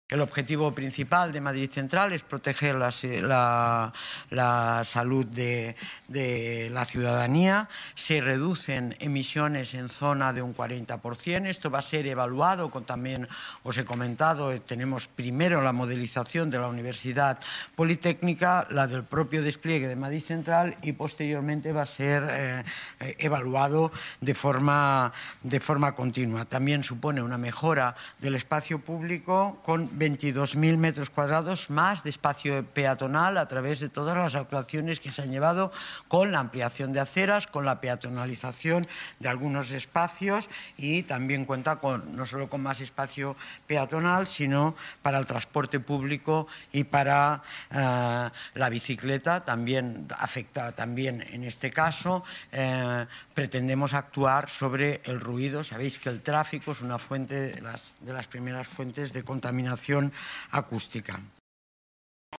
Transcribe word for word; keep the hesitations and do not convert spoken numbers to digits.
El objetivo principal de Madrid Central es proteger la, la, la salud de, de la ciudadanía. Se reducen emisiones en zona de un cuarenta por ciento. Esto va a ser evaluado, con, también os he comentado, tenemos primero la modelización de la Universidad Politécnica, la del propio despliegue de Madrid Central, y posteriormente va a ser eh, evaluado de forma, de forma continua. También supone una mejora del espacio público con veintidós mil metros cuadrados más de espacio peatonal a través de todas las actuaciones que se han llevado con la ampliación de aceras, con la peatonalización de algunos espacios, y también cuenta con, no solo con más espacio peatonal, sino para el transporte público y para eh, la bicicleta. También afecta, también en este caso, eh, pretendemos actuar sobre el ruido. Sabéis que el tráfico es una fuente de las, de las primeras fuentes de contaminación acústica.